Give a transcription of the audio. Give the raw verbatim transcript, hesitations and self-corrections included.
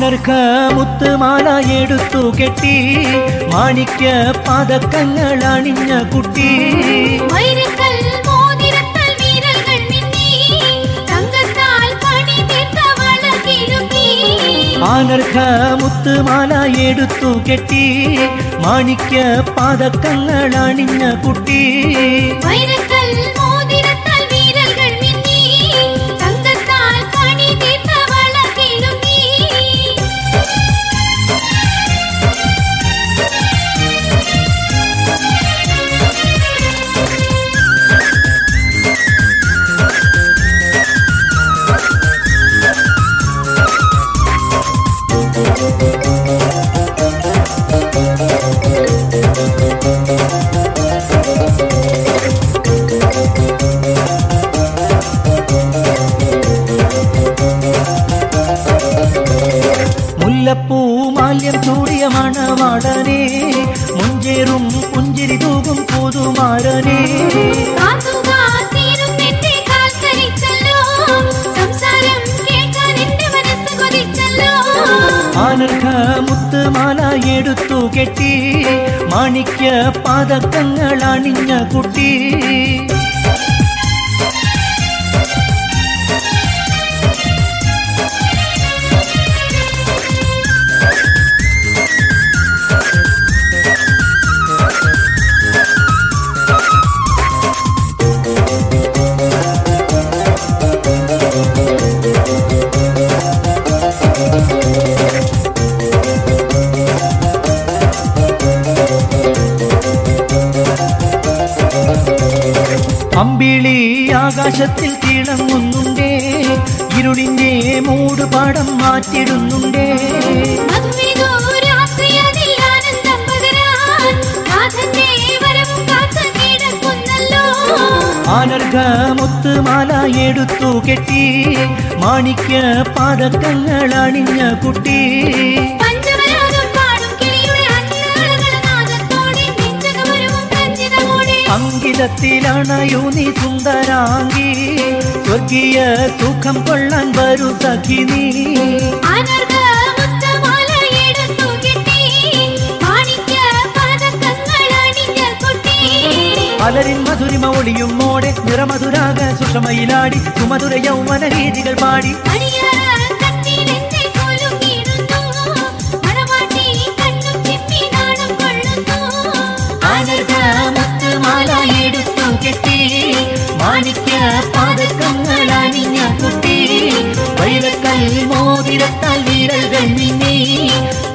അനർഘ മുത്തുമാല എടുത്തു കെട്ടി മാണിക്യ പതക്കങ്ങൾ അണിഞ്ഞ കുട്ടി അനർഘ മുത്തുമാല എടുത്തു കെട്ടി മാണിക്യ പതക്കങ്ങൾ അണിഞ്ഞ കുട്ടി മുല്ലപ്പൂമാല്യം ചൂടിയ മണവാളനെ മുഞ്ചേറും പുഞ്ചിരി തൂകും പുതുമാരനെ അനർഘ മുത്തുമാല എടുത്തു കെട്ടി മാണിക്യ പതക്കങ്ങൾ അണിഞ്ഞ കുട്ടി അമ്പിളി ആകാശത്തിൽ തിളങ്ങുന്നുണ്ടേ ഇരുളിന്റെ മൂടുപാടം മാറ്റിടുന്നുണ്ടേ അനർഘ മുത്തുമാല എടുത്തു കെട്ടി മാണിക്യ പതക്കങ്ങൾ അണിഞ്ഞ കുട്ടി അങ്കിതത്തിലണയൂ നീ സുന്ദരാംഗി സ്വർഗീയ സുഖം കൊള്ളാൻ വരൂ സഖി നീ അലരിൻ മധുരിമ ഒളിയും മോടെ നിറമധുരാഗ സുഷമയിലാടി സുമധുര യൗവന രീതികൾ പാടി മാണിക്യ പതക്കങ്ങൾ അണിഞ്ഞ കുട്ടി വൈരക്കൽ മോതിരത്താൽ വീരകൾ മിന്നി